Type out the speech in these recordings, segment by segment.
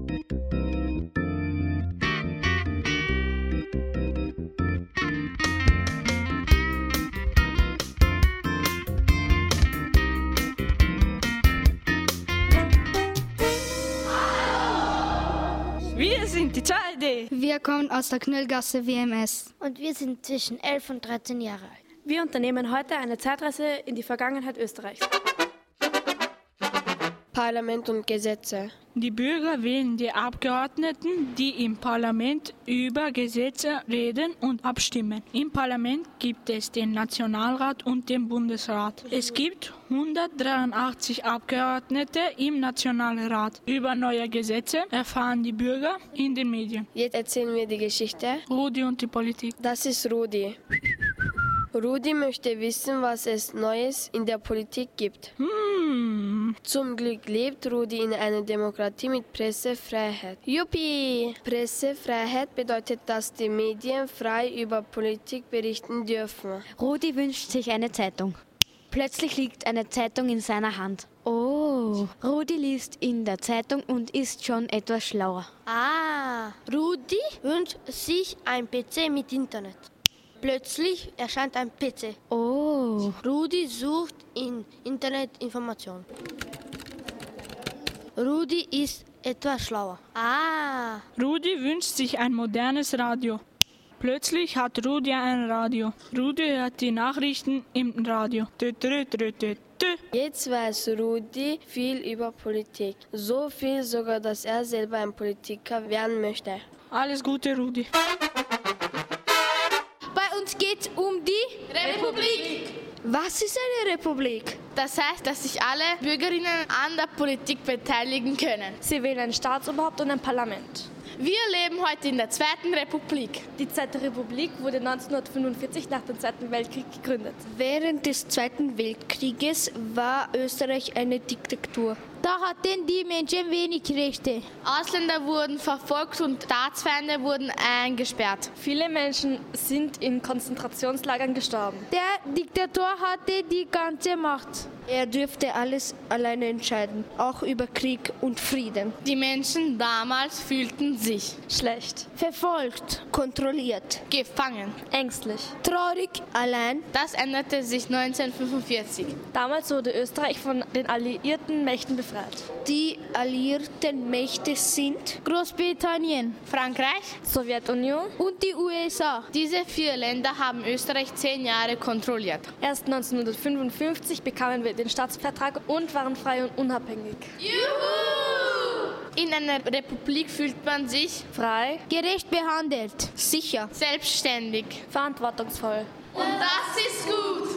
Wir sind die Charity. Wir kommen aus der Knöllgasse WMS. Und wir sind zwischen 11 und 13 Jahre alt. Wir unternehmen heute eine Zeitreise in die Vergangenheit Österreichs. Parlament und Gesetze. Die Bürger wählen die Abgeordneten, die im Parlament über Gesetze reden und abstimmen. Im Parlament gibt es den Nationalrat und den Bundesrat. Es gibt 183 Abgeordnete im Nationalrat. Über neue Gesetze erfahren die Bürger in den Medien. Jetzt erzählen wir die Geschichte. Rudi und die Politik. Das ist Rudi. Rudi möchte wissen, was es Neues in der Politik gibt. Zum Glück lebt Rudi in einer Demokratie mit Pressefreiheit. Juppie! Pressefreiheit bedeutet, dass die Medien frei über Politik berichten dürfen. Rudi wünscht sich eine Zeitung. Plötzlich liegt eine Zeitung in seiner Hand. Oh, Rudi liest in der Zeitung und ist schon etwas schlauer. Rudi wünscht sich ein PC mit Internet. Plötzlich erscheint ein PC. Oh, Rudi sucht im Internet Informationen. Rudi ist etwas schlauer. Rudi wünscht sich ein modernes Radio. Plötzlich hat Rudi ein Radio. Rudi hört die Nachrichten im Radio. Jetzt weiß Rudi viel über Politik. So viel sogar, dass er selber ein Politiker werden möchte. Alles Gute, Rudi. Bei uns geht's um die Republik. Was ist eine Republik? Das heißt, dass sich alle Bürgerinnen an der Politik beteiligen können. Sie wählen ein Staatsoberhaupt und ein Parlament. Wir leben heute in der Zweiten Republik. Die Zweite Republik wurde 1945 nach dem Zweiten Weltkrieg gegründet. Während des Zweiten Weltkrieges war Österreich eine Diktatur. Da hatten die Menschen wenig Rechte. Ausländer wurden verfolgt und Staatsfeinde wurden eingesperrt. Viele Menschen sind in Konzentrationslagern gestorben. Der Diktator hatte die ganze Macht. Er dürfte alles alleine entscheiden, auch über Krieg und Frieden. Die Menschen damals fühlten sich schlecht, verfolgt, kontrolliert, gefangen, ängstlich, traurig, allein. Das änderte sich 1945. Damals wurde Österreich von den alliierten Mächten befreit. Die alliierten Mächte sind Großbritannien, Frankreich, Sowjetunion und die USA. Diese 4 Länder haben Österreich 10 Jahre kontrolliert. Erst 1955 bekamen wir den Staatsvertrag und waren frei und unabhängig. Juhu! In einer Republik fühlt man sich frei, gerecht behandelt, sicher, selbstständig, verantwortungsvoll. Und das ist gut.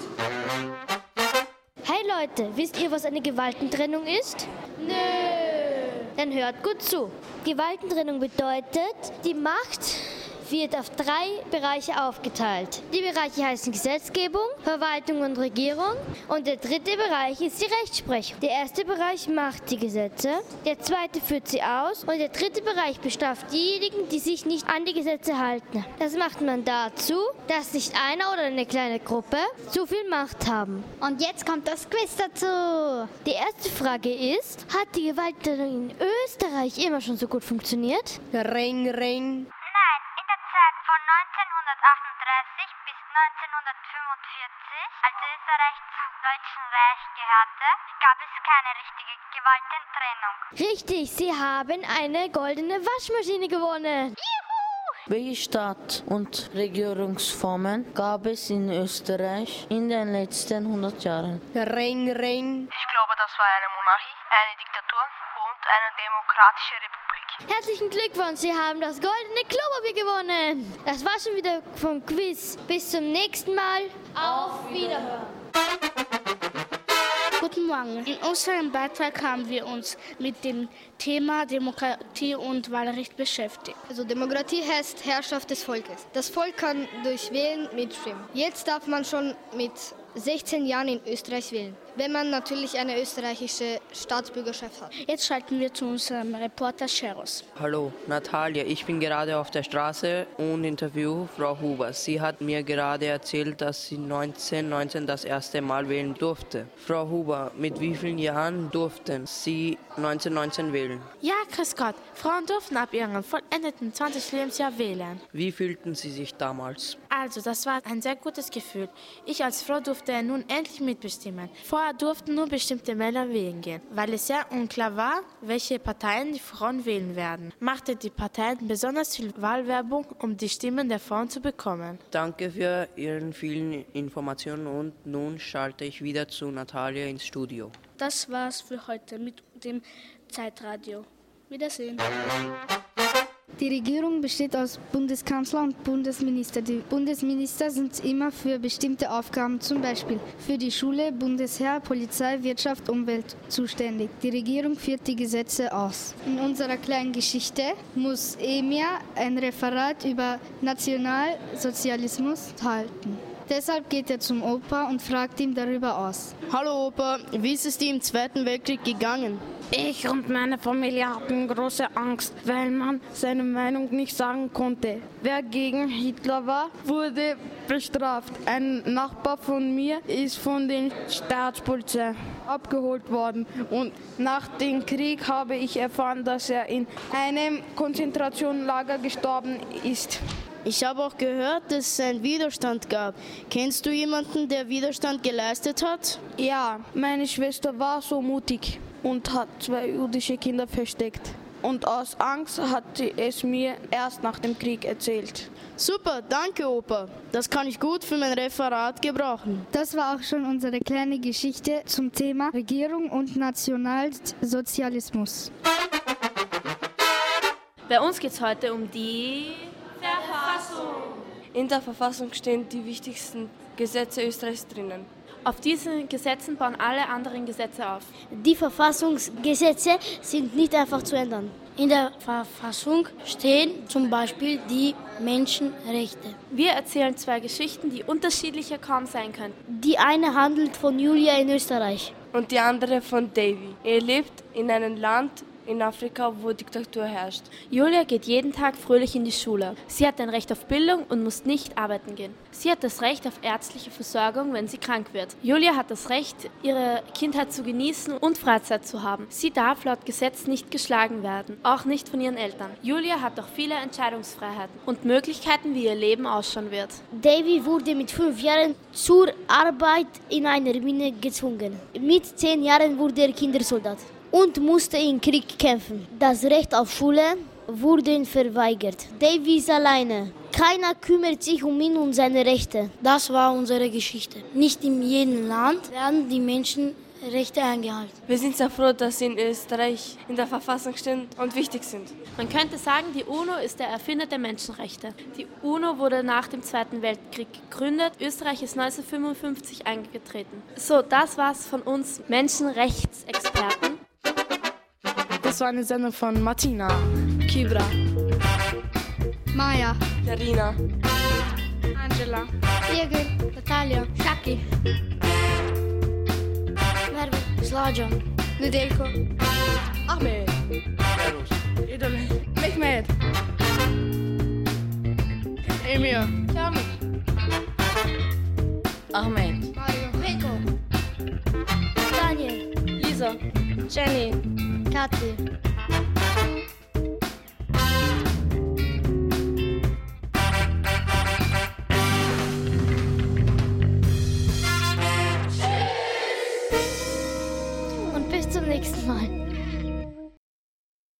Hey Leute, wisst ihr, was eine Gewaltentrennung ist? Nö. Dann hört gut zu. Gewaltentrennung bedeutet, die Macht wird auf 3 Bereiche aufgeteilt. Die Bereiche heißen Gesetzgebung, Verwaltung und Regierung und der 3. Bereich ist die Rechtsprechung. Der 1. Bereich macht die Gesetze, der 2. führt sie aus und der 3. Bereich bestraft diejenigen, die sich nicht an die Gesetze halten. Das macht man dazu, dass nicht einer oder eine kleine Gruppe zu viel Macht haben. Und jetzt kommt das Quiz dazu. Die erste Frage ist, hat die Gewaltentrennung in Österreich immer schon so gut funktioniert? Ring, ring. Von 1938 bis 1945, als Österreich zum Deutschen Reich gehörte, gab es keine richtige Gewaltentrennung. Richtig, Sie haben eine goldene Waschmaschine gewonnen. Welche Staat- und Regierungsformen gab es in Österreich in den letzten 100 Jahren? Ring, ring. Ich glaube, das war eine Monarchie, eine Diktatur und eine demokratische Republik. Herzlichen Glückwunsch, Sie haben das goldene Klopapier gewonnen. Das war schon wieder vom Quiz. Bis zum nächsten Mal. Auf Wiederhören. Guten Morgen. In unserem Beitrag haben wir uns mit dem Thema Demokratie und Wahlrecht beschäftigt. Also Demokratie heißt Herrschaft des Volkes. Das Volk kann durch Wählen mitstimmen. Jetzt darf man schon mit 16 Jahren in Österreich wählen, wenn man natürlich eine österreichische Staatsbürgerschaft hat. Jetzt schalten wir zu unserem Reporter Sheros. Hallo, Natalia. Ich bin gerade auf der Straße und interview Frau Huber. Sie hat mir gerade erzählt, dass sie 1919 das erste Mal wählen durfte. Frau Huber, mit wie vielen Jahren durften Sie 1919 wählen? Ja, grüß Gott. Frauen durften ab ihrem vollendeten 20. Lebensjahr wählen. Wie fühlten Sie sich damals? Also, das war ein sehr gutes Gefühl. Ich als Frau durfte nun endlich mitbestimmen. Vorher durften nur bestimmte Männer wählen gehen, weil es sehr unklar war, welche Parteien die Frauen wählen werden. Machte die Parteien besonders viel Wahlwerbung, um die Stimmen der Frauen zu bekommen. Danke für Ihre vielen Informationen und nun schalte ich wieder zu Natalia ins Studio. Das war's für heute mit dem Zeitradio. Wiedersehen. Die Regierung besteht aus Bundeskanzler und Bundesminister. Die Bundesminister sind immer für bestimmte Aufgaben, zum Beispiel für die Schule, Bundesheer, Polizei, Wirtschaft, Umwelt zuständig. Die Regierung führt die Gesetze aus. In unserer kleinen Geschichte muss Emir ein Referat über Nationalsozialismus halten. Deshalb geht er zum Opa und fragt ihn darüber aus. Hallo Opa, wie ist es dir im Zweiten Weltkrieg gegangen? Ich und meine Familie hatten große Angst, weil man seine Meinung nicht sagen konnte. Wer gegen Hitler war, wurde bestraft. Ein Nachbar von mir ist von der Staatspolizei abgeholt worden. Und nach dem Krieg habe ich erfahren, dass er in einem Konzentrationslager gestorben ist. Ich habe auch gehört, dass es einen Widerstand gab. Kennst du jemanden, der Widerstand geleistet hat? Ja, meine Schwester war so mutig und hat 2 jüdische Kinder versteckt. Und aus Angst hat sie es mir erst nach dem Krieg erzählt. Super, danke Opa. Das kann ich gut für mein Referat gebrauchen. Das war auch schon unsere kleine Geschichte zum Thema Regierung und Nationalsozialismus. Bei uns geht es heute um die Verfassung. In der Verfassung stehen die wichtigsten Gesetze Österreichs drinnen. Auf diesen Gesetzen bauen alle anderen Gesetze auf. Die Verfassungsgesetze sind nicht einfach zu ändern. In der Verfassung stehen zum Beispiel die Menschenrechte. Wir erzählen 2 Geschichten, die unterschiedlicher kaum sein könnten. Die eine handelt von Julia in Österreich. Und die andere von Davy. Er lebt in einem Land in Afrika, wo Diktatur herrscht. Julia geht jeden Tag fröhlich in die Schule. Sie hat ein Recht auf Bildung und muss nicht arbeiten gehen. Sie hat das Recht auf ärztliche Versorgung, wenn sie krank wird. Julia hat das Recht, ihre Kindheit zu genießen und Freizeit zu haben. Sie darf laut Gesetz nicht geschlagen werden, auch nicht von ihren Eltern. Julia hat auch viele Entscheidungsfreiheiten und Möglichkeiten, wie ihr Leben ausschauen wird. Davy wurde mit 5 Jahren zur Arbeit in einer Mine gezwungen. Mit 10 Jahren wurde er Kindersoldat und musste im Krieg kämpfen. Das Recht auf Schule wurde ihm verweigert. Davy ist alleine. Keiner kümmert sich um ihn und seine Rechte. Das war unsere Geschichte. Nicht in jedem Land werden die Menschenrechte eingehalten. Wir sind sehr froh, dass sie in Österreich in der Verfassung stehen und wichtig sind. Man könnte sagen, die UNO ist der Erfinder der Menschenrechte. Die UNO wurde nach dem Zweiten Weltkrieg gegründet. Österreich ist 1955 eingetreten. So, das war's von uns Menschenrechtsexperten. Das war eine Sendung von Martina, Kibra, Maja, Karina, Angela, Diego, Natalia, Shaki, Merve, Slajan, Nedeljko, Ahmed, Idole, Mehmet, Emir, Kamil, Ahmed, Mario, Rico, Daniel, Lisa, Jenny,